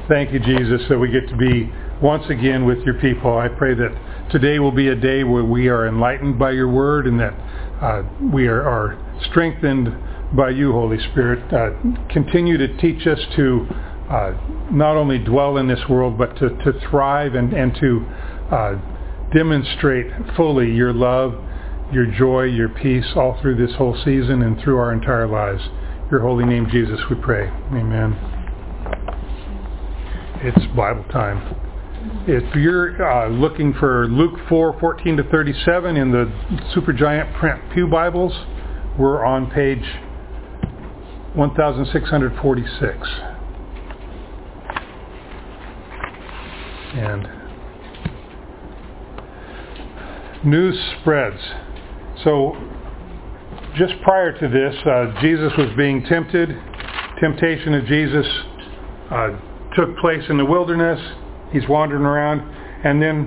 Thank you, Jesus, that we get to be once again with your people. I pray that today will be a day where we are enlightened by your word and that we are strengthened by you, Holy Spirit. Continue to teach us to not only dwell in this world, but to thrive and to demonstrate fully your love, your joy, your peace all through this whole season and through our entire lives. Your holy name, Jesus, we pray. Amen. It's Bible time. If you're looking for Luke 4:14 to 37 in the Supergiant print Pew Bibles, we're on page 1646. And news spreads. So just prior to this, Jesus was being tempted. Temptation of Jesus took place in the wilderness. He's wandering around. And then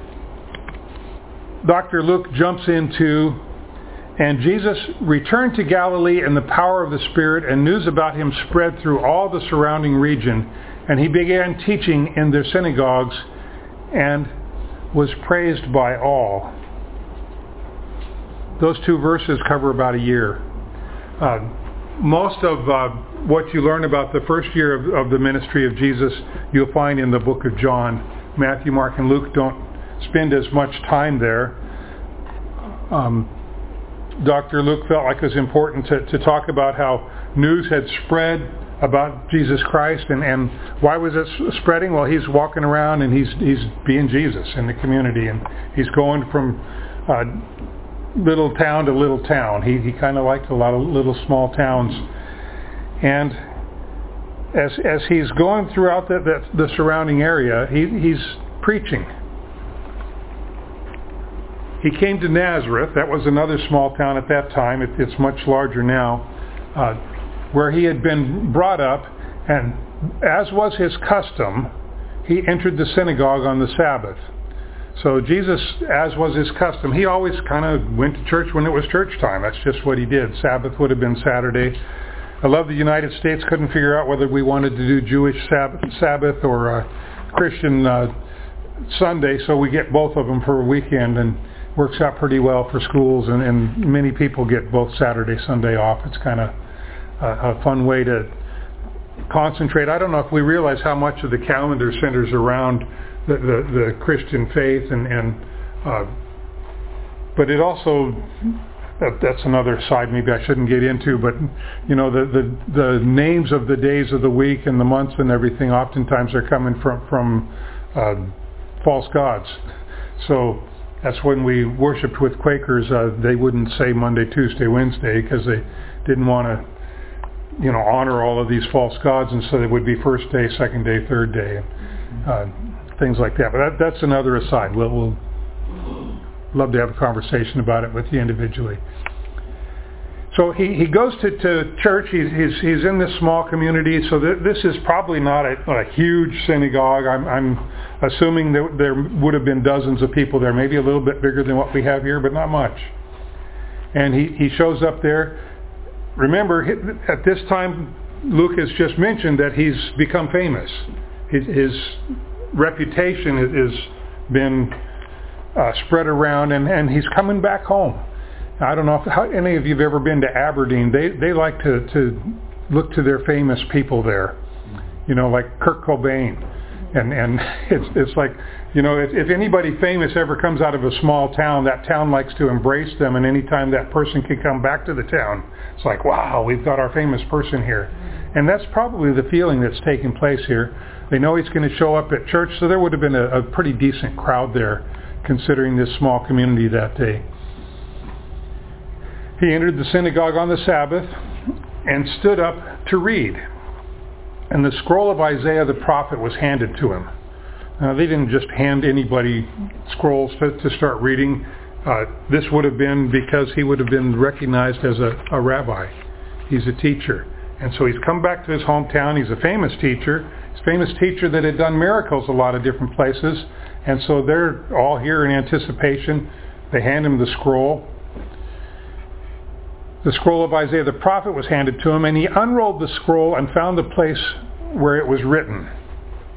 Dr. Luke jumps into, and Jesus returned to Galilee in the power of the Spirit, and news about him spread through all the surrounding region. And he began teaching in their synagogues and was praised by all. Those two verses cover about a year. Most of what you learn about the first year of the ministry of Jesus, you'll find in the book of John. Matthew, Mark, and Luke don't spend as much time there. Dr. Luke felt like it was important to talk about how news had spread about Jesus Christ, and why was it spreading? Well, he's walking around and he's being Jesus in the community, and he's going from little town to little town. He kind of liked a lot of little small towns, and as he's going throughout the surrounding area, he's preaching. He came to Nazareth. That was another small town at that time. It's much larger now, where he had been brought up, and as was his custom, he entered the synagogue on the Sabbath. So Jesus, as was his custom, he always kind of went to church when it was church time. That's just what he did. Sabbath would have been Saturday. I love the United States couldn't figure out whether we wanted to do Jewish Sabbath or Christian Sunday, so we get both of them for a weekend, and works out pretty well for schools, and many people get both Saturday, Sunday off. It's kind of a fun way to concentrate. I don't know if we realize how much of the calendar centers around the Christian faith, but it also, that's another side maybe I shouldn't get into, but you know, the names of the days of the week and the months and everything oftentimes are coming from false gods. So that's when we worshipped with Quakers, they wouldn't say Monday, Tuesday, Wednesday, because they didn't want to, honor all of these false gods, and so they would be first day, second day, third day, things like that. But that's another aside. We'll love to have a conversation about it with you individually. So he goes to church. He's in this small community, so this is probably not a huge synagogue. I'm assuming that there would have been dozens of people there, maybe a little bit bigger than what we have here, but not much. And he shows up there. Remember, at this time, Luke has just mentioned that he's become famous. His reputation has been spread around, and he's coming back home. I don't know how any of you have ever been to Aberdeen. They like to look to their famous people there, like Kurt Cobain, and it's like, if anybody famous ever comes out of a small town, that town likes to embrace them, and anytime that person can come back to the town, it's like, wow, we've got our famous person here. And that's probably the feeling that's taking place here. They know he's going to show up at church, so there would have been a pretty decent crowd there, considering this small community that day. He entered the synagogue on the Sabbath and stood up to read. And the scroll of Isaiah the prophet was handed to him. Now, they didn't just hand anybody scrolls to start reading. This would have been because he would have been recognized as a rabbi. He's a teacher. And so he's come back to his hometown. He's a famous teacher. He's a famous teacher that had done miracles a lot of different places. And so they're all here in anticipation. They hand him the scroll. The scroll of Isaiah the prophet was handed to him, and he unrolled the scroll and found the place where it was written.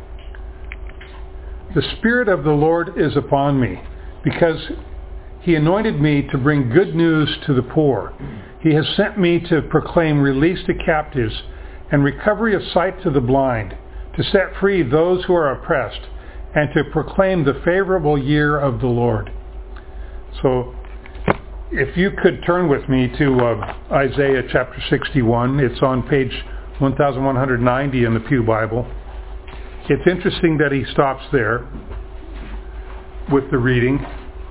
The Spirit of the Lord is upon me, because He anointed me to bring good news to the poor. He has sent me to proclaim release to captives and recovery of sight to the blind, to set free those who are oppressed, and to proclaim the favorable year of the Lord. So, if you could turn with me to Isaiah chapter 61. It's on page 1190 in the Pew Bible. It's interesting that he stops there with the reading,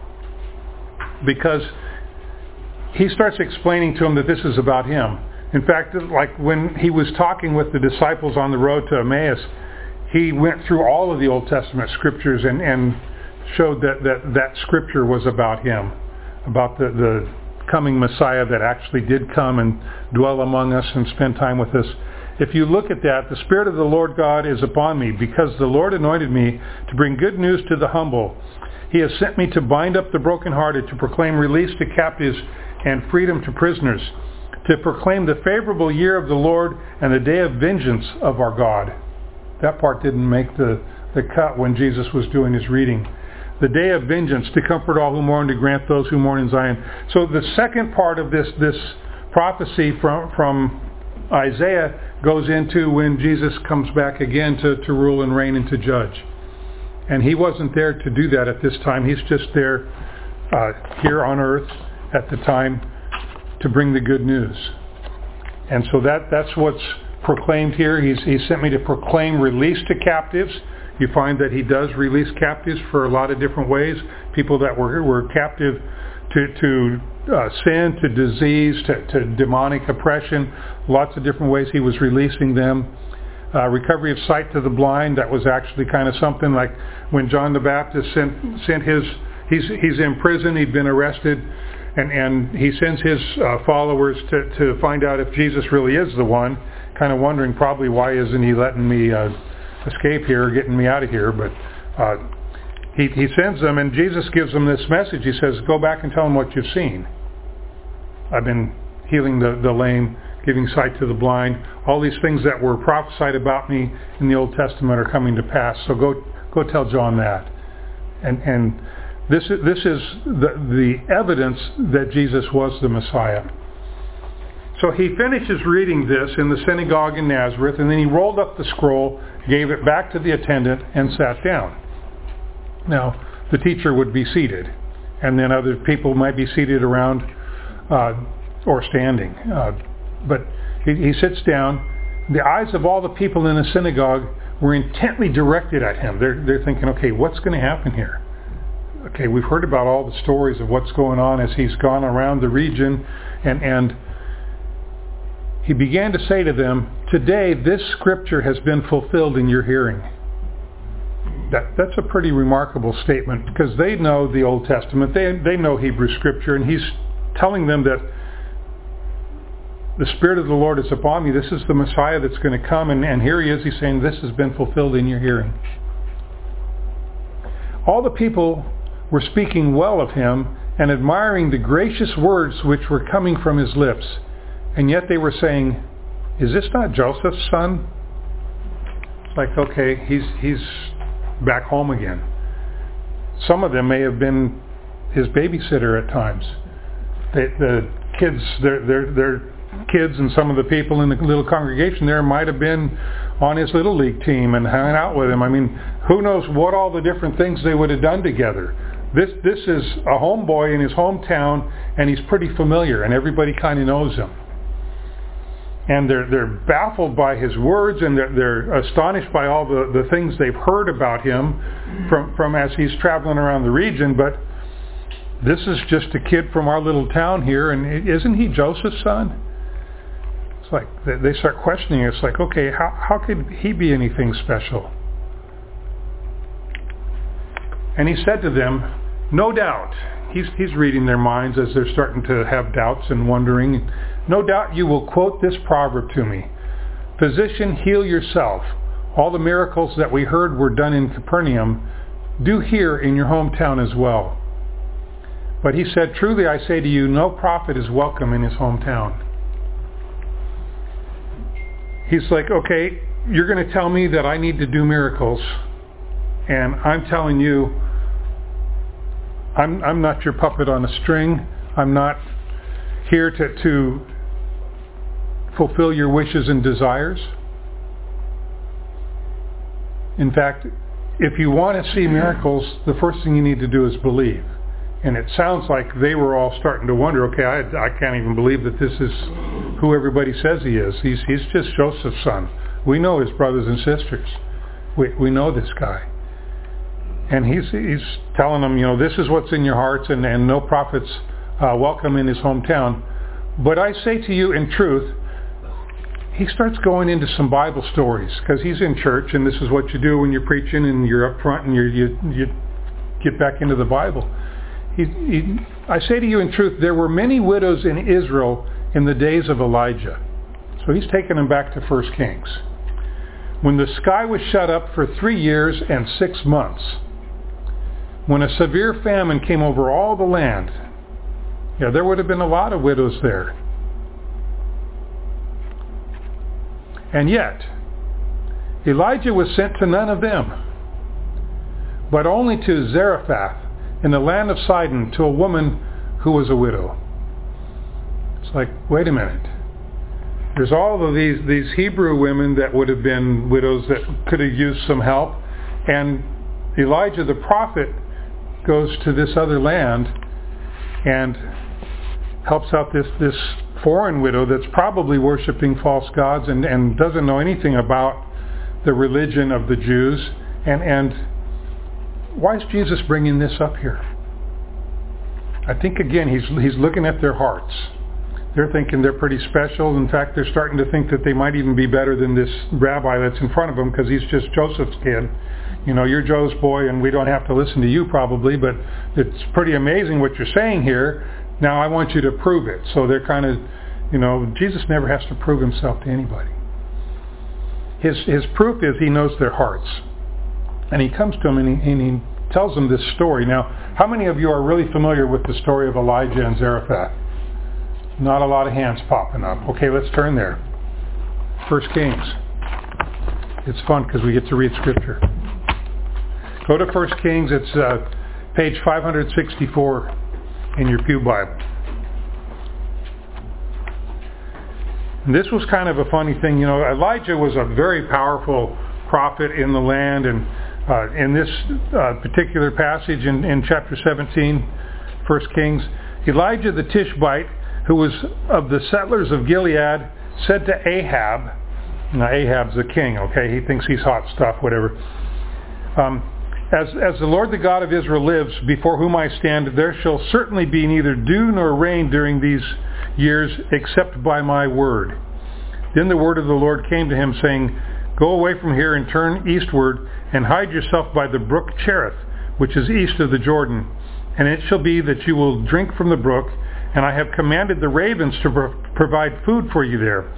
because he starts explaining to him that this is about him. In fact, like when he was talking with the disciples on the road to Emmaus, he went through all of the Old Testament scriptures and showed that scripture was about him, about the coming Messiah that actually did come and dwell among us and spend time with us. If you look at that, the Spirit of the Lord God is upon me, because the Lord anointed me to bring good news to the humble. He has sent me to bind up the brokenhearted, to proclaim release to captives and freedom to prisoners, to proclaim the favorable year of the Lord and the day of vengeance of our God. That part didn't make the cut when Jesus was doing his reading. The day of vengeance, to comfort all who mourn, to grant those who mourn in Zion. So the second part of this prophecy from Isaiah goes into when Jesus comes back again to rule and reign and to judge. And he wasn't there to do that at this time. He's just there here on earth at the time to bring the good news. And so that's what's proclaimed here. He sent me to proclaim release to captives. You find that he does release captives for a lot of different ways. People that were captive to sin, to disease, to demonic oppression. Lots of different ways he was releasing them. Recovery of sight to the blind. That was actually kind of something like when John the Baptist sent his... He's in prison. He'd been arrested. And he sends his followers to find out if Jesus really is the one. Kind of wondering probably why isn't he letting me escape here, getting me out of here. But he sends them, and Jesus gives them this message. He says, go back and tell them what you've seen. I've been healing the lame, giving sight to the blind. All these things that were prophesied about me in the Old Testament are coming to pass. So go tell John that. And this is the evidence that Jesus was the Messiah. So he finishes reading this in the synagogue in Nazareth, and then he rolled up the scroll, gave it back to the attendant, and sat down. Now, the teacher would be seated, and then other people might be seated around or standing. But he sits down. The eyes of all the people in the synagogue were intently directed at him. They're thinking, okay, what's going to happen here? Okay, we've heard about all the stories of what's going on as he's gone around the region, and he began to say to them, today this scripture has been fulfilled in your hearing. That's a pretty remarkable statement, because they know the Old Testament, they know Hebrew scripture, and he's telling them that the Spirit of the Lord is upon me. This is the Messiah that's going to come, and here he is. He's saying this has been fulfilled in your hearing. All the people were speaking well of him and admiring the gracious words which were coming from his lips. And yet they were saying, is this not Joseph's son? It's like, okay, he's back home again. Some of them may have been his babysitter at times. The kids, their kids and some of the people in the little congregation there might have been on his little league team and hanging out with him. I mean, who knows what all the different things they would have done together. This is a homeboy in his hometown, and he's pretty familiar, and everybody kind of knows him. And they're baffled by his words, and they're astonished by all the things they've heard about him from as he's traveling around the region. But this is just a kid from our little town here, and isn't he Joseph's son? It's like they start questioning. It's like, okay, how could he be anything special? And he said to them, no doubt, he's reading their minds as they're starting to have doubts and wondering, no doubt you will quote this proverb to me, physician, heal yourself. All the miracles that we heard were done in Capernaum, do here in your hometown as well. But he said, truly I say to you, no prophet is welcome in his hometown. He's like, okay, you're going to tell me that I need to do miracles, And I'm telling you, I'm not your puppet on a string. I'm not here to fulfill your wishes and desires. In fact, if you want to see miracles, the first thing you need to do is believe. And it sounds like they were all starting to wonder, okay, I can't even believe that this is who everybody says he is. He's just Joseph's son. We know his brothers and sisters. We know this guy. And he's telling them, this is what's in your hearts, and no prophet's welcome in his hometown. But I say to you in truth, he starts going into some Bible stories, because he's in church, and this is what you do when you're preaching, and you're up front, and you get back into the Bible. I say to you in truth, there were many widows in Israel in the days of Elijah. So he's taking them back to 1 Kings. When the sky was shut up for 3 years and 6 months, when a severe famine came over all the land, there would have been a lot of widows there. And yet, Elijah was sent to none of them, but only to Zarephath in the land of Sidon, to a woman who was a widow. It's like, wait a minute. There's all of these Hebrew women that would have been widows that could have used some help, and Elijah the prophet goes to this other land and helps out this foreign widow that's probably worshiping false gods and doesn't know anything about the religion of the Jews. And why is Jesus bringing this up here? I think, again, he's looking at their hearts. They're thinking they're pretty special. In fact, they're starting to think that they might even be better than this rabbi that's in front of them, because he's just Joseph's kid. You're Joe's boy, and we don't have to listen to you probably, but it's pretty amazing what you're saying here. Now I want you to prove it. So they're kind of, Jesus never has to prove himself to anybody. His proof is he knows their hearts. And he comes to them and he tells them this story. Now, how many of you are really familiar with the story of Elijah and Zarephath? Not a lot of hands popping up. Okay, let's turn there. 1 Kings. It's fun because we get to read Scripture. Go to 1 Kings. It's page 564 in your Pew Bible. And this was kind of a funny thing. Elijah was a very powerful prophet in the land, and in this particular passage in chapter 17, 1 Kings, Elijah the Tishbite, who was of the settlers of Gilead, said to Ahab, now Ahab's the king, okay, he thinks he's hot stuff, whatever. As the Lord the God of Israel lives, before whom I stand, there shall certainly be neither dew nor rain during these years, except by my word. Then the word of the Lord came to him, saying, Go away from here and turn eastward, and hide yourself by the brook Cherith, which is east of the Jordan. And it shall be that you will drink from the brook, and I have commanded the ravens to provide food for you there.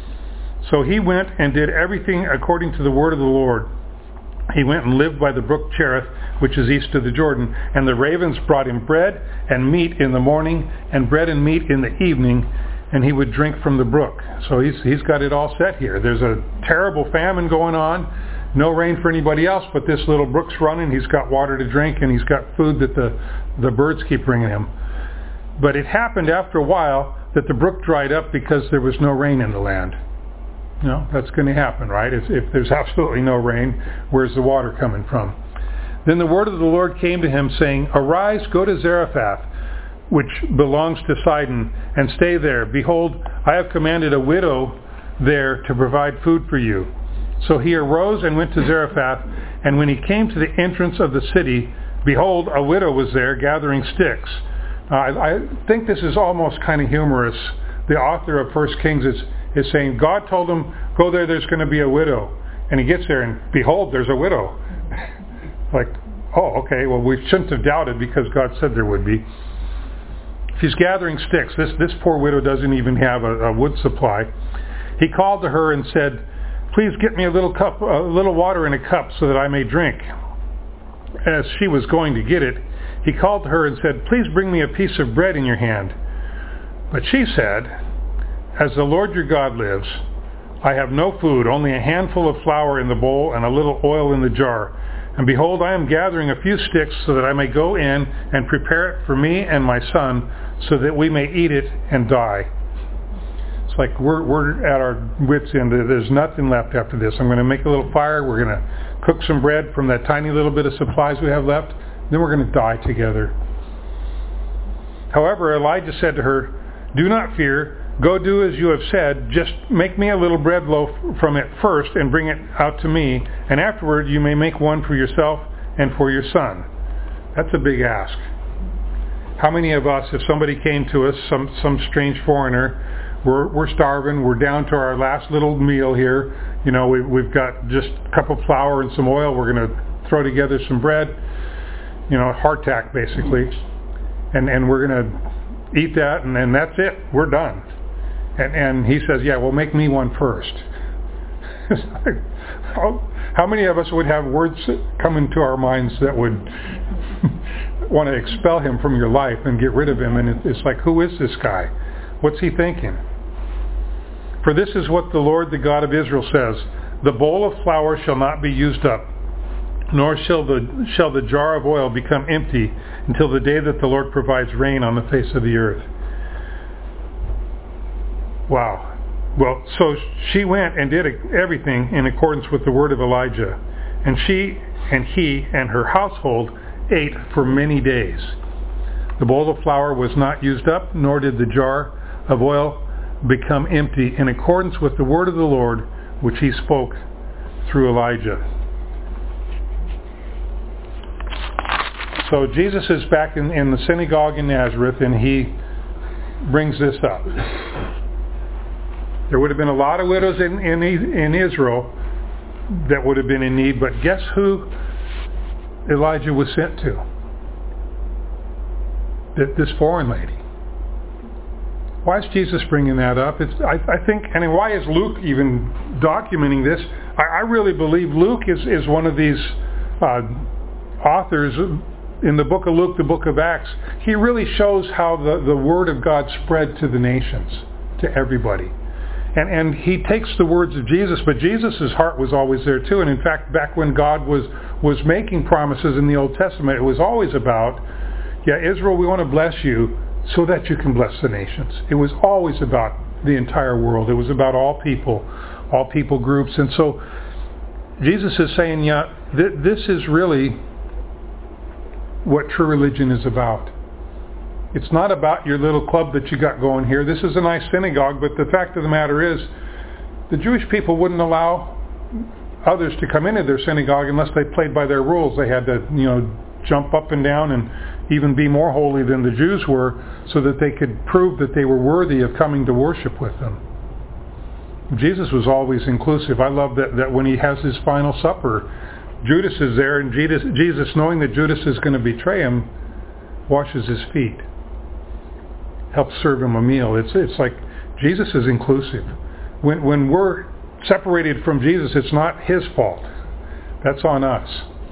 So he went and did everything according to the word of the Lord. He went and lived by the brook Cherith, which is east of the Jordan. And the ravens brought him bread and meat in the morning, and bread and meat in the evening, and he would drink from the brook. So he's got it all set here. There's a terrible famine going on. No rain for anybody else, but this little brook's running. He's got water to drink, and he's got food that the birds keep bringing him. But it happened after a while that the brook dried up because there was no rain in the land. That's going to happen, right? If there's absolutely no rain, where's the water coming from? Then the word of the Lord came to him, saying, Arise, go to Zarephath, which belongs to Sidon, and stay there. Behold, I have commanded a widow there to provide food for you. So he arose and went to Zarephath, and when he came to the entrance of the city, behold, a widow was there gathering sticks. I think this is almost kind of humorous. The author of 1 Kings is saying, God told him, go there's going to be a widow. And he gets there and behold, there's a widow. Like, oh, okay, well, we shouldn't have doubted because God said there would be. She's gathering sticks. This poor widow doesn't even have a wood supply. He called to her and said, please get me a little water in a cup so that I may drink. As she was going to get it, he called to her and said, please bring me a piece of bread in your hand. But she said, as the Lord your God lives, I have no food, only a handful of flour in the bowl and a little oil in the jar. And behold, I am gathering a few sticks so that I may go in and prepare it for me and my son, so that we may eat it and die. It's like we're at our wits' end. There's nothing left after this. I'm going to make a little fire. We're going to cook some bread from that tiny little bit of supplies we have left. Then we're going to die together. However, Elijah said to her, do not fear. Go do as you have said. Just make me a little bread loaf from it first and bring it out to me. And afterward you may make one for yourself and for your son. That's a big ask. How many of us, if somebody came to us, some strange foreigner, we're starving, we're down to our last little meal here, we've got just a cup of flour and some oil, we're going to throw together some bread, hardtack basically, and we're going to eat that, and then that's it, we're done. And he says, yeah, well, make me one first. How many of us would have words come into our minds that would want to expel him from your life and get rid of him? And it's like, who is this guy? What's he thinking? For this is what the Lord, the God of Israel, says, the bowl of flour shall not be used up, nor shall the jar of oil become empty until the day that the Lord provides rain on the face of the earth. Wow. Well, so she went and did everything in accordance with the word of Elijah. And she and he and her household ate for many days. The bowl of flour was not used up, nor did the jar of oil become empty, in accordance with the word of the Lord, which he spoke through Elijah. So Jesus is back in the synagogue in Nazareth, and he brings this up. There would have been a lot of widows in Israel that would have been in need, but guess who Elijah was sent to? This foreign lady. Why is Jesus bringing that up? I think, and why is Luke even documenting this? I really believe Luke is one of these authors in the book of Luke, the book of Acts. He really shows how the word of God spread to the nations, to everybody. And he takes the words of Jesus, but Jesus' heart was always there too. And in fact, back when God was making promises in the Old Testament, it was always about, Israel, we want to bless you so that you can bless the nations. It was always about the entire world. It was about all people groups. And so Jesus is saying, this is really what true religion is about. It's not about your little club that you got going here. This is a nice synagogue, but the fact of the matter is, the Jewish people wouldn't allow others to come into their synagogue unless they played by their rules. They had to, jump up and down and even be more holy than the Jews were, so that they could prove that they were worthy of coming to worship with them. Jesus was always inclusive. I love that when he has his final supper, Judas is there, and Jesus, knowing that Judas is going to betray him, washes his feet, helps serve him a meal. It's like Jesus is inclusive. When we're separated from Jesus, it's not his fault. That's on us.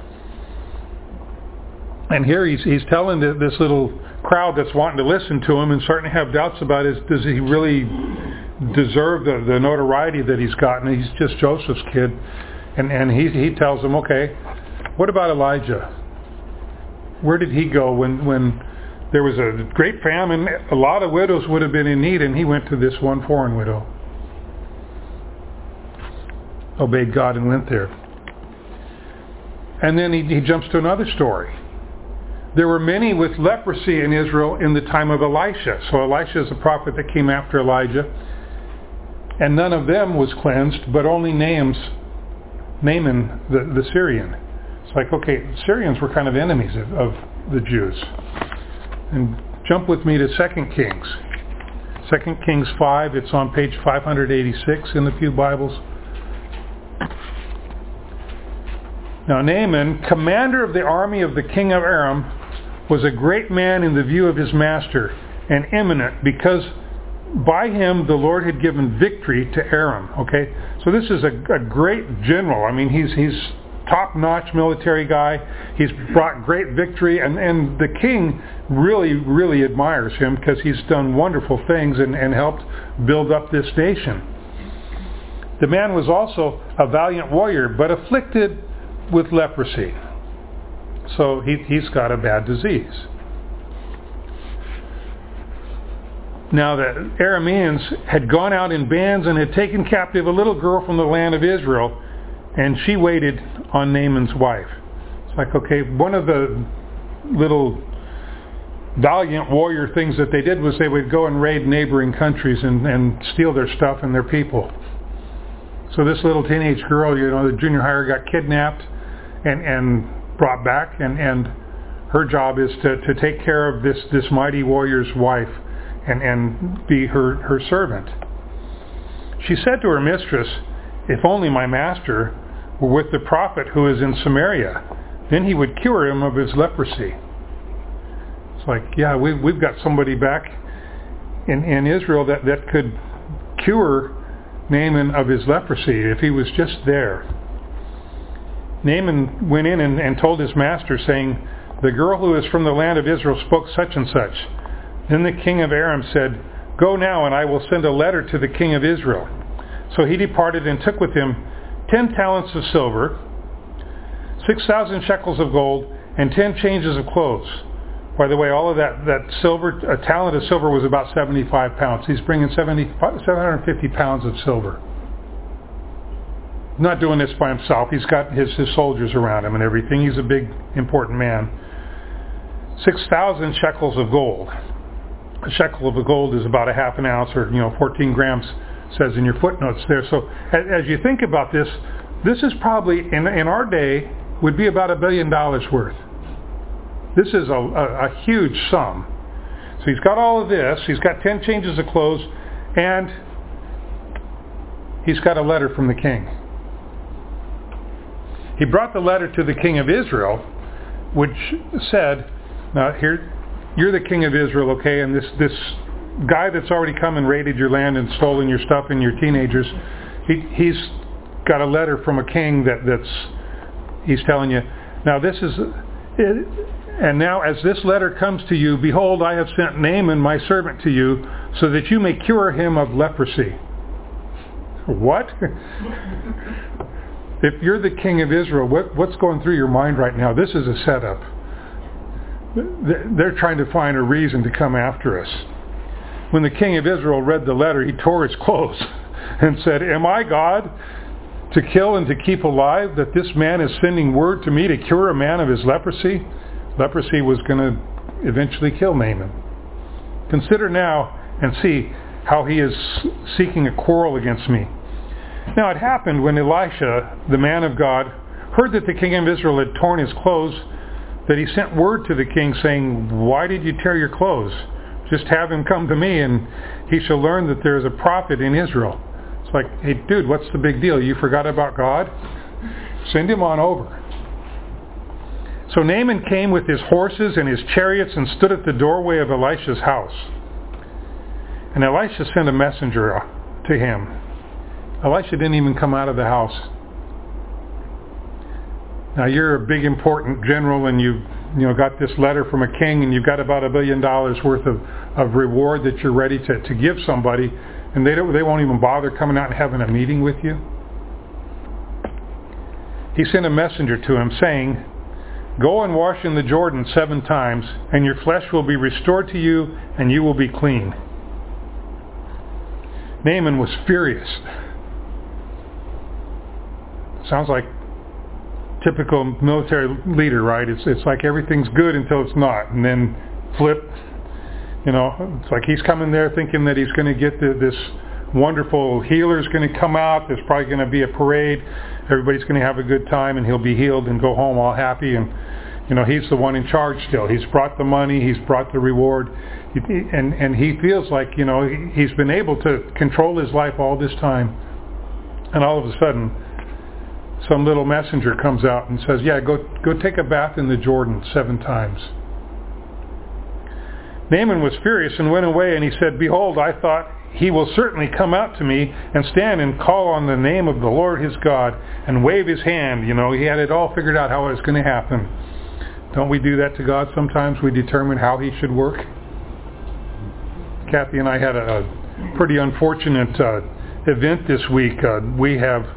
And here he's telling this little crowd that's wanting to listen to him and starting to have doubts about does he really deserve the notoriety that he's gotten? He's just Joseph's kid. And he tells them, okay, what about Elijah? Where did he go when there was a great famine? A lot of widows would have been in need, and he went to this one foreign widow. Obeyed God and went there. And then he jumps to another story. There were many with leprosy in Israel in the time of Elisha. So Elisha is a prophet that came after Elijah. And none of them was cleansed, but only Naaman the Syrian. It's like, okay, the Syrians were kind of enemies of the Jews. And jump with me to 2 Kings. 2 Kings 5, it's on page 586 in the Pew Bibles. Now Naaman, commander of the army of the king of Aram, was a great man in the view of his master, and eminent, because by him the Lord had given victory to Aram. Okay, so this is a great general. I mean, he's top-notch military guy. He's brought great victory, and the king really, really admires him because he's done wonderful things and helped build up this nation. The man was also a valiant warrior, but afflicted with leprosy. So he's got a bad disease. Now the Arameans had gone out in bands and had taken captive a little girl from the land of Israel, and she waited on Naaman's wife. It's like, okay, one of the little valiant warrior things that they did was they would go and raid neighboring countries and steal their stuff and their people. So this little teenage girl, the junior hire, got kidnapped and brought back, and her job is to take care of this mighty warrior's wife and be her servant. She said to her mistress, "If only my master were with the prophet who is in Samaria, then he would cure him of his leprosy." It's like, yeah, we've got somebody back in Israel that could cure Naaman of his leprosy if he was just there. Naaman went in and told his master, saying, "The girl who is from the land of Israel spoke such and such." Then the king of Aram said, "Go now, and I will send a letter to the king of Israel." So he departed and took with him 10 talents of silver, 6,000 shekels of gold, and 10 changes of clothes. By the way, all of that silver, a talent of silver was about 75 pounds. He's bringing 750 pounds of silver. Not doing this by himself. He's got his soldiers around him and everything. He's a big, important man. 6,000 shekels of gold. A shekel of gold is about a half an ounce, or 14 grams, says in your footnotes there. So as you think about this is probably in our day would be about $1 billion worth. This is a huge sum. So he's got all of this. He's got 10 changes of clothes, and he's got a letter from the king. He brought the letter to the king of Israel, which said, "Now here, you're the king of Israel, okay? And this guy that's already come and raided your land and stolen your stuff and your teenagers, he's got a letter from a king that's he's telling you, now this is it, and now as this letter comes to you, behold, I have sent Naaman my servant to you, so that you may cure him of leprosy." What? If you're the king of Israel, what's going through your mind right now? This is a setup. They're trying to find a reason to come after us. When the king of Israel read the letter, he tore his clothes and said, "Am I God to kill and to keep alive, that this man is sending word to me to cure a man of his leprosy?" Leprosy was going to eventually kill Naaman. Consider now and see how he is seeking a quarrel against me. Now it happened when Elisha, the man of God, heard that the king of Israel had torn his clothes, that he sent word to the king saying, "Why did you tear your clothes? Just have him come to me, and he shall learn that there is a prophet in Israel." It's like, hey dude, what's the big deal? You forgot about God? Send him on over. So Naaman came with his horses and his chariots and stood at the doorway of Elisha's house. And Elisha sent a messenger to him. Elisha didn't even come out of the house. Now you're a big important general, and you've got this letter from a king, and you've got about $1 billion worth of reward that you're ready to give somebody, and they won't even bother coming out and having a meeting with you. He sent a messenger to him saying, "Go and wash in the Jordan 7 times, and your flesh will be restored to you, and you will be clean." Naaman was furious. Sounds like typical military leader, right? It's like everything's good until it's not, and then flip. It's like he's coming there thinking that he's going to get this wonderful healer's going to come out. There's probably going to be a parade. Everybody's going to have a good time, and he'll be healed and go home all happy. And he's the one in charge still. He's brought the money. He's brought the reward, and he feels like he's been able to control his life all this time, and all of a sudden, some little messenger comes out and says, "Yeah, go take a bath in the Jordan 7 times." Naaman was furious and went away, and he said, "Behold, I thought he will certainly come out to me and stand and call on the name of the Lord his God and wave his hand." He had it all figured out how it was going to happen. Don't we do that to God sometimes? We determine how he should work. Kathy and I had a pretty unfortunate event this week. We have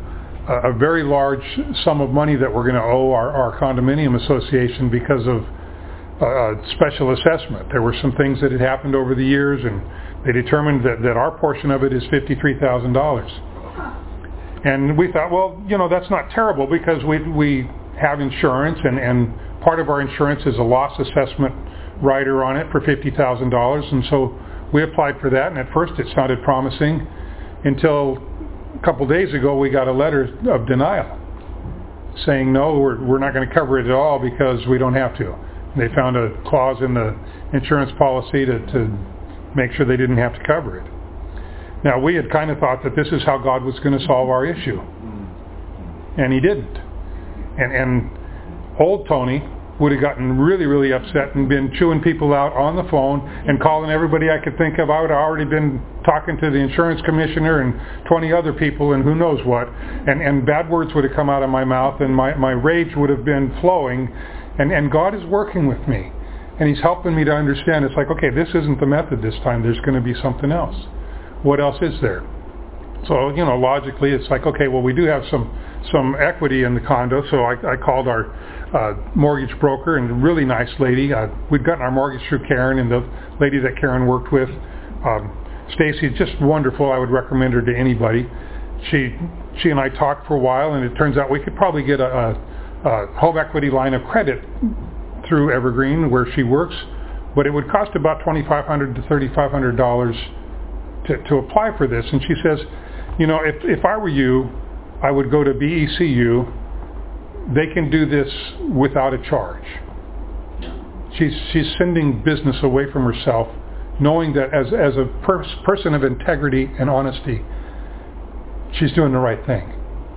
a very large sum of money that we're going to owe our condominium association because of special assessment. There were some things that had happened over the years, and they determined that our portion of it is $53,000. And we thought, well, that's not terrible because we have insurance, and part of our insurance is a loss assessment rider on it for $50,000. And so we applied for that, and at first it sounded promising until a couple days ago we got a letter of denial saying, no, we're not going to cover it at all because we don't have to. They found a clause in the insurance policy to make sure they didn't have to cover it. Now, we had kind of thought that this is how God was going to solve our issue. And he didn't. And old Tony would have gotten really, really upset and been chewing people out on the phone and calling everybody I could think of. I would have already been talking to the insurance commissioner and 20 other people and who knows what. And bad words would have come out of my mouth, and my rage would have been flowing. And God is working with me. And he's helping me to understand. It's like, okay, this isn't the method this time. There's going to be something else. What else is there? So, logically, it's like, okay, well, we do have some equity in the condo. So I called our mortgage broker, and a really nice lady. We'd gotten our mortgage through Karen, and the lady that Karen worked with, Stacy, just wonderful. I would recommend her to anybody. She and I talked for a while, and it turns out we could probably get a home equity line of credit through Evergreen where she works, but it would cost about $2,500 to $3,500 to apply for this. And she says, if I were you, I would go to BECU. They can do this without a charge. She's sending business away from herself, knowing that as a person of integrity and honesty, she's doing the right thing.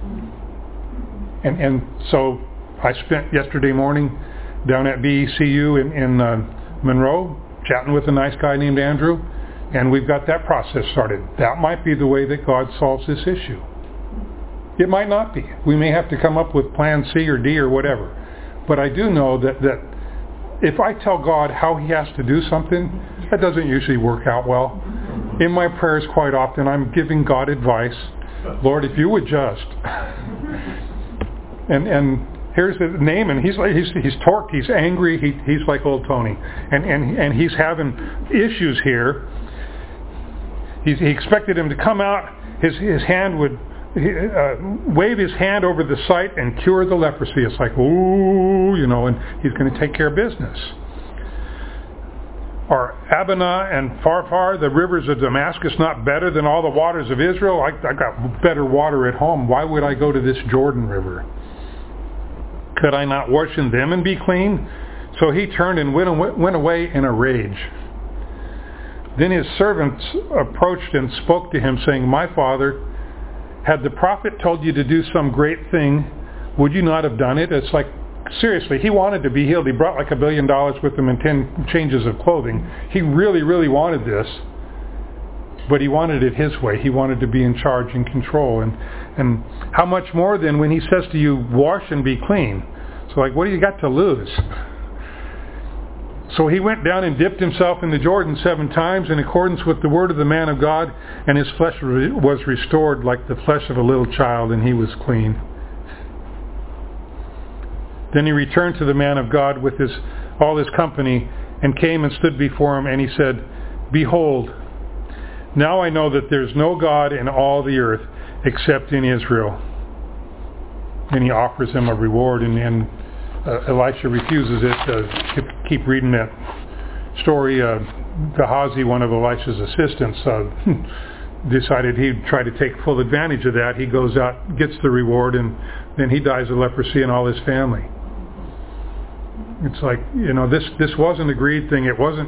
And so I spent yesterday morning down at BECU in Monroe, chatting with a nice guy named Andrew, and we've got that process started. That might be the way that God solves this issue. It might not be. We may have to come up with plan C or D or whatever. But I do know that if I tell God how he has to do something, that doesn't usually work out well. In my prayers quite often, I'm giving God advice. Lord, if you would just. And here's Naaman. He's torqued. He's angry. He's like old Tony. And he's having issues here. He expected him to come out. His hand would wave his hand over the site and cure the leprosy. It's like, ooh, and he's going to take care of business. Are Abana and Pharpar, the rivers of Damascus, not better than all the waters of Israel? I got better water at home. Why would I go to this Jordan River? Could I not wash in them and be clean? So he turned and went away in a rage. Then his servants approached and spoke to him, saying, My father, had the prophet told you to do some great thing, would you not have done it? It's like, seriously, he wanted to be healed. He brought like $1 billion with him and 10 changes of clothing. He really, really wanted this, but he wanted it his way. He wanted to be in charge and control. And how much more then when he says to you, wash and be clean? So like, what do you got to lose? So he went down and dipped himself in the Jordan 7 times in accordance with the word of the man of God, and his flesh was restored like the flesh of a little child, and he was clean. Then he returned to the man of God with all his company, and came and stood before him, and he said, Behold, now I know that there's no God in all the earth except in Israel. And he offers him a reward, and Elisha refuses it. Keep reading that story. Gehazi, one of Elisha's assistants, decided he'd try to take full advantage of that. He goes out, gets the reward, and then he dies of leprosy and all his family. It's like, this wasn't a greed thing. It wasn't,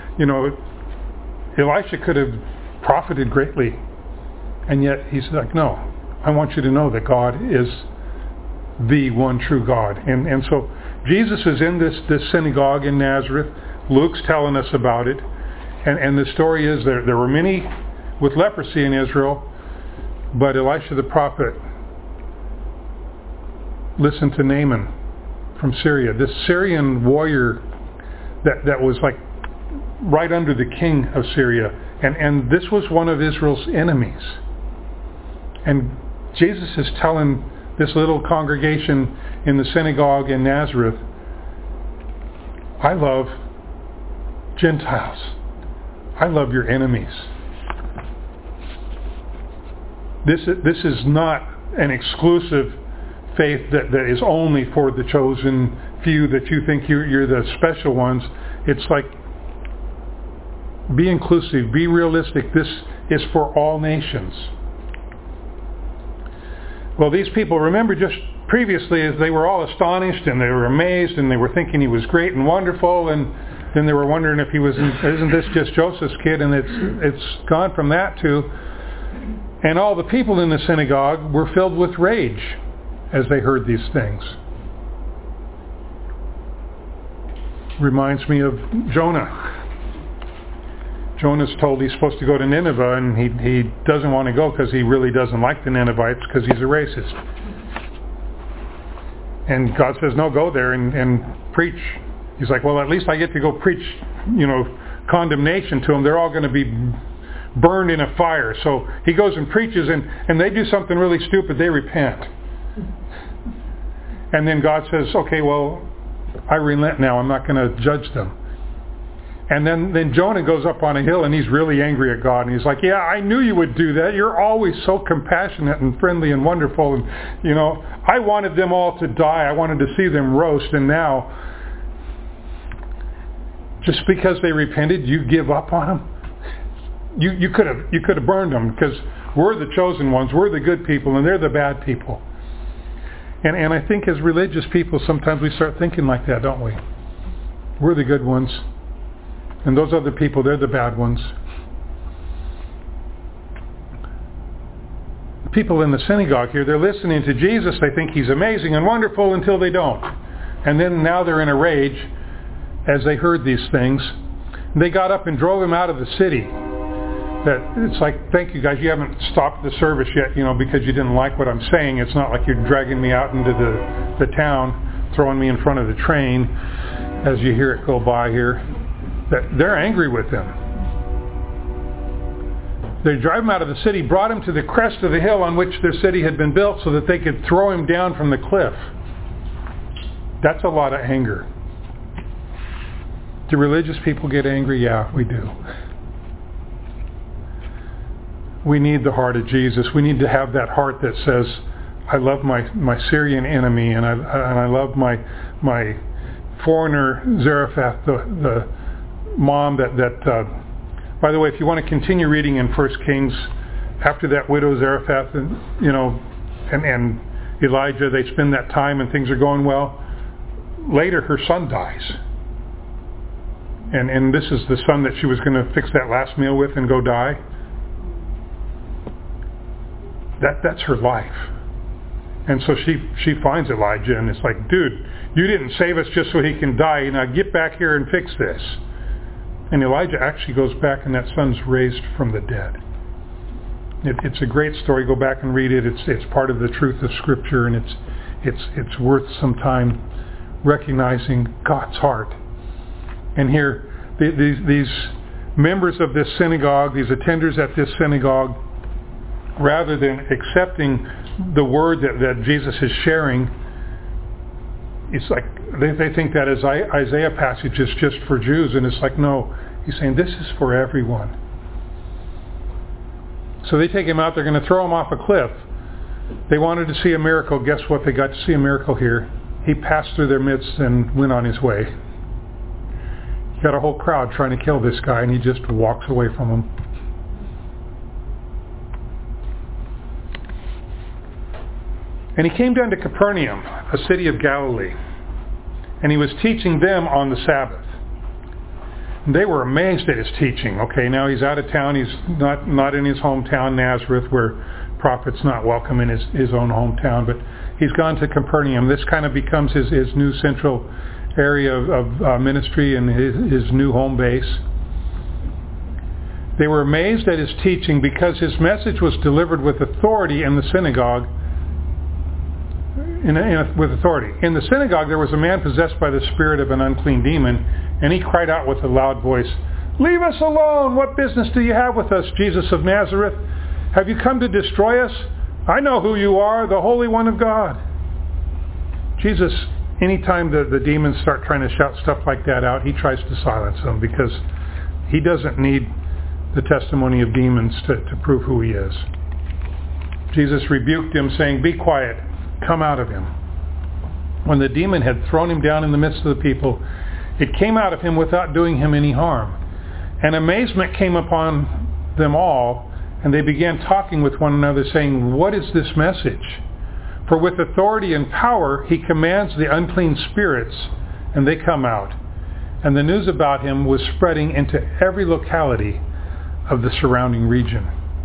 Elisha could have profited greatly. And yet he's like, no, I want you to know that God is the one true God. And so Jesus is in this synagogue in Nazareth. Luke's telling us about it. And the story is there were many with leprosy in Israel, but Elisha the prophet listened to Naaman from Syria, this Syrian warrior that was like right under the king of Syria. And this was one of Israel's enemies. And Jesus is telling this little congregation in the synagogue in Nazareth, I love Gentiles. I love your enemies. This is not an exclusive faith that is only for the chosen few, that you think you're the special ones. It's like, be inclusive, be realistic. This is for all nations. Well, these people, remember just previously, as they were all astonished and they were amazed and they were thinking he was great and wonderful, and then they were wondering if isn't this just Joseph's kid? And it's gone from that to, and all the people in the synagogue were filled with rage as they heard these things. Reminds me of Jonah. Jonah's told he's supposed to go to Nineveh, and he doesn't want to go because he really doesn't like the Ninevites because he's a racist. And God says, no, go there and preach. He's like, well, at least I get to go preach, condemnation to them. They're all going to be burned in a fire. So he goes and preaches, and they do something really stupid. They repent. And then God says, okay, well, I relent now. I'm not going to judge them. And then Jonah goes up on a hill and he's really angry at God. And he's like, yeah, I knew you would do that. You're always so compassionate and friendly and wonderful. And, I wanted them all to die. I wanted to see them roast. And now, just because they repented, you give up on them? You could have burned them, because we're the chosen ones. We're the good people and they're the bad people. And I think as religious people, sometimes we start thinking like that, don't we? We're the good ones. And those other people, they're the bad ones. People in the synagogue here, they're listening to Jesus. They think he's amazing and wonderful until they don't. And then now they're in a rage as they heard these things. They got up and drove him out of the city. That it's like, thank you guys, you haven't stopped the service yet, because you didn't like what I'm saying. It's not like you're dragging me out into the town, throwing me in front of the train as you hear it go by here. That they're angry with him. They drive him out of the city, brought him to the crest of the hill on which their city had been built so that they could throw him down from the cliff. That's a lot of anger. Do religious people get angry? Yeah, we do. We need the heart of Jesus. We need to have that heart that says, I love my Syrian enemy, and I love my foreigner Zarephath, the mom that by the way, if you want to continue reading in 1 Kings, after that widow Zarephath and Elijah, they spend that time and things are going well. Later her son dies. And this is the son that she was going to fix that last meal with and go die. That's her life. And so she finds Elijah, and it's like, dude, you didn't save us just so he can die. Now get back here and fix this. And Elijah actually goes back, and that son's raised from the dead. It's a great story. Go back and read it. It's part of the truth of Scripture, and it's worth some time recognizing God's heart. And here, these members of this synagogue, these attenders at this synagogue, rather than accepting the word that Jesus is sharing, it's like they think that Isaiah passage is just for Jews, and it's like, no, he's saying this is for everyone. So they take him out. They're going to throw him off a cliff. They wanted to see a miracle. Guess what? They got to see a miracle here. He passed through their midst and went on his way. You got a whole crowd trying to kill this guy, and he just walks away from them. And he came down to Capernaum, a city of Galilee, and he was teaching them on the Sabbath. And they were amazed at his teaching. Okay, now he's out of town. He's not in his hometown, Nazareth, where prophet's not welcome in his own hometown, but he's gone to Capernaum. This kind of becomes his new central area of ministry and his new home base. They were amazed at his teaching because his message was delivered with authority in the synagogue. With authority. In the synagogue there was a man possessed by the spirit of an unclean demon, and he cried out with a loud voice, "Leave us alone! What business do you have with us, Jesus of Nazareth? Have you come to destroy us? I know who you are, the Holy One of God. Jesus, anytime the demons start trying to shout stuff like that out, he tries to silence them because he doesn't need the testimony of demons to prove who he is. Jesus rebuked him, saying, "Be quiet, come out of him." When the demon had thrown him down in the midst of the people, it came out of him without doing him any harm. And amazement came upon them all, and they began talking with one another, saying, "What is this message? For with authority and power he commands the unclean spirits, and they come out." And the news about him was spreading into every locality of the surrounding region.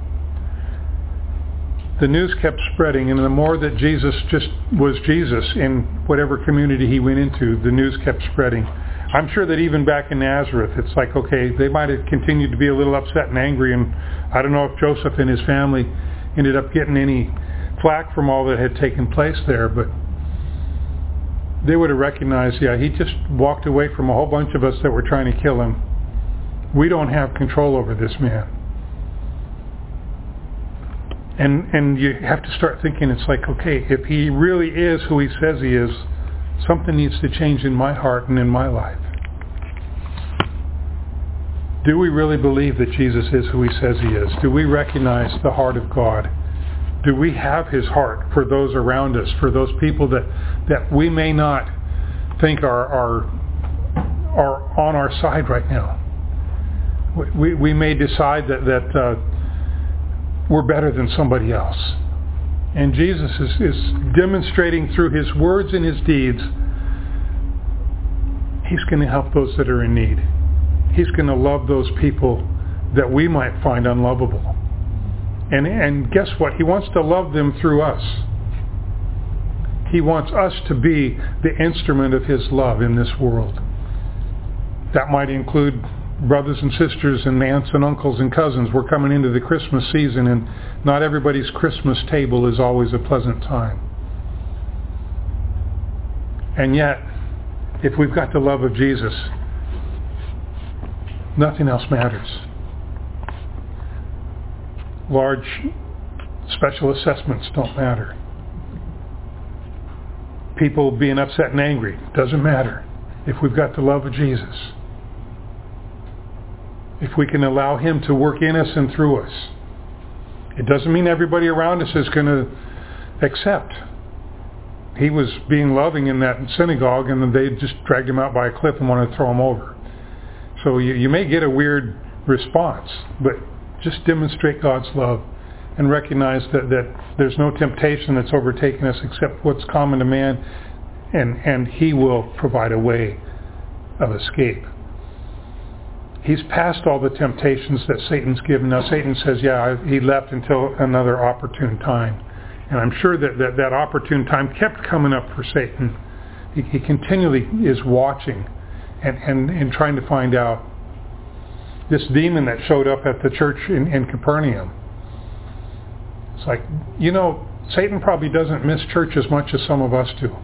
The news kept spreading, and the more that Jesus just was Jesus in whatever community he went into, the news kept spreading. I'm sure that even back in Nazareth, it's like, okay, they might have continued to be a little upset and angry, and I don't know if Joseph and his family ended up getting any flack from all that had taken place there, but they would have recognized, yeah, he just walked away from a whole bunch of us that were trying to kill him. We don't have control over this man. And you have to start thinking, it's like, okay, if he really is who he says he is, something needs to change in my heart and in my life. Do we really believe that Jesus is who he says he is? Do we recognize the heart of God? Do we have his heart for those around us, for those people that we may not think are on our side right now? We may decide that we're better than somebody else. And Jesus is demonstrating through his words and his deeds, he's going to help those that are in need. He's going to love those people that we might find unlovable. And guess what? He wants to love them through us. He wants us to be the instrument of his love in this world. That might include brothers and sisters and aunts and uncles and cousins. We're coming into the Christmas season, and not everybody's Christmas table is always a pleasant time. And yet, if we've got the love of Jesus, nothing else matters. Large special assessments don't matter. People being upset and angry doesn't matter if we've got the love of Jesus. If we can allow him to work in us and through us. It doesn't mean everybody around us is going to accept. He was being loving in that synagogue, and then they just dragged him out by a cliff and wanted to throw him over. So you may get a weird response, but just demonstrate God's love and recognize that there's no temptation that's overtaken us except what's common to man, and he will provide a way of escape. He's passed all the temptations that Satan's given us. Satan says, he left until another opportune time. And I'm sure that opportune time kept coming up for Satan. He continually is watching and trying to find out. This demon that showed up at the church in Capernaum. It's like, Satan probably doesn't miss church as much as some of us do.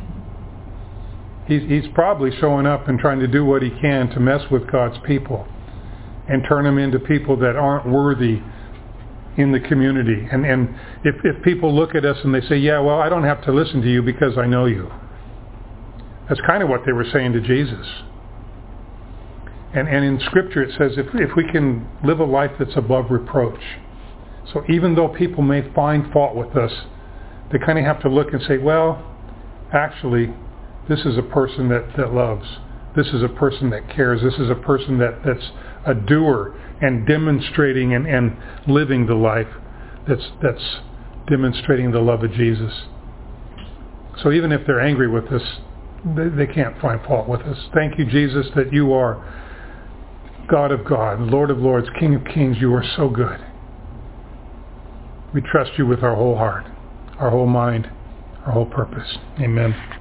He's probably showing up and trying to do what he can to mess with God's people and turn them into people that aren't worthy in the community. And if people look at us and they say, I don't have to listen to you because I know you. That's kind of what they were saying to Jesus. And in Scripture it says if we can live a life that's above reproach. So even though people may find fault with us, they kind of have to look and say, actually, this is a person that loves. This is a person that cares. This is a person that's a doer and demonstrating and living the life that's demonstrating the love of Jesus. So even if they're angry with us, they can't find fault with us. Thank you, Jesus, that you are God of God, Lord of Lords, King of Kings. You are so good. We trust you with our whole heart, our whole mind, our whole purpose. Amen.